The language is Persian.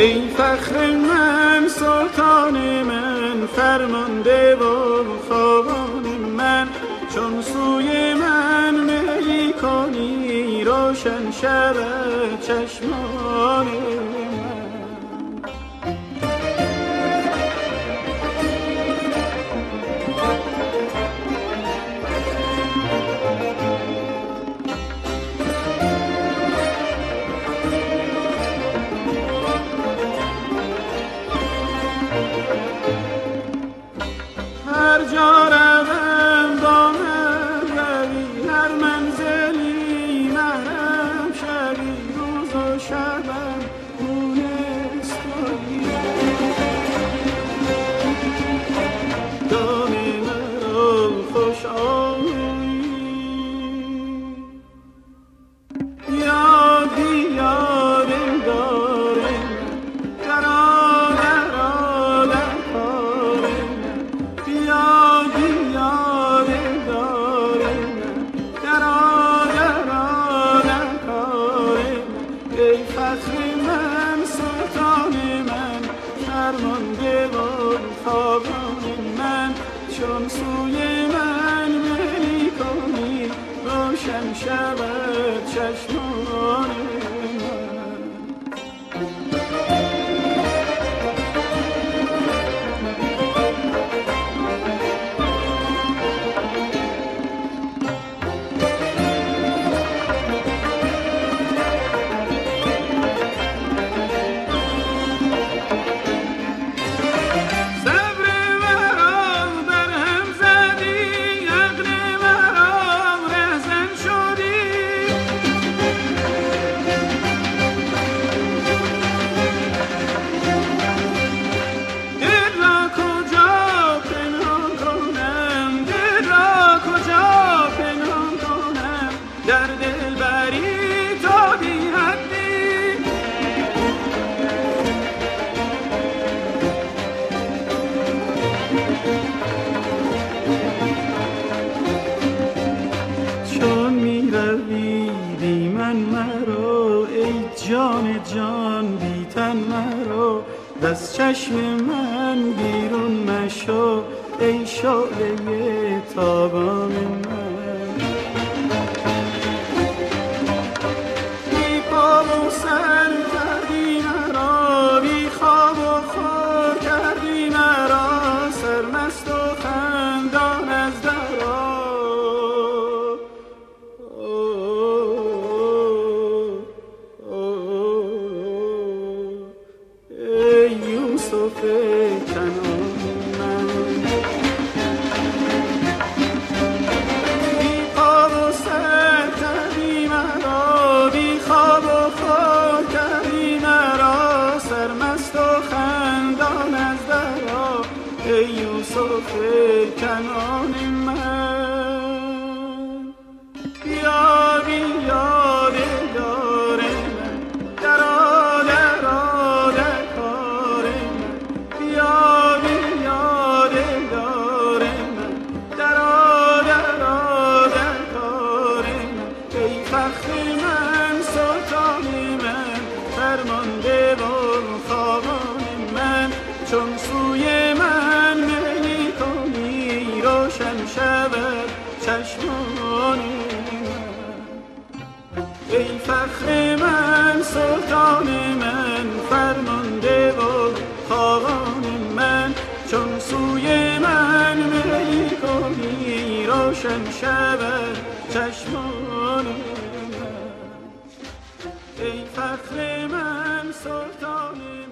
ای فخر من سلطان من فرمانده و خاقان من چون سوی من میلی کنی روشن شود چشمان من هر جا روم با من روی هر منزلی محرم شوی روز و شبم مونستایی دام مرا خوش آیی یادی یادم دارم درا درا در کارم یادی یادم دارم درا درا در کارم ای فخر من سلطان من فرمانده و خاقان من چون سوی من میلی کنی روشن شود چشمان من در دل بری تا بی حدی چون می روی بی من مرا ای جان جان بی تن مرا دست چشم من بیرون مشو ای شعله تابان من سر کردی مرا بی خواب و خور کردی مرا سرمست و خندان از درا ای یوسف کنعان من بی خواب و سر کردی مرا بی خواب و خور کردی مرا سرمست و خندان از درا ای یوسف کنعان من یادی یاد یار من درا درا در کار من یادی یاد یار من درا درا در کار من ای فخر من سلطان من فرمانده و خاقان من چون سوی من میلی کنی روشن شود چشمان من ای فخر من سلطان من فرمانده و خاقان من چون سوی من میلی کنی روشن شود چشمان من ای فخر من سلطان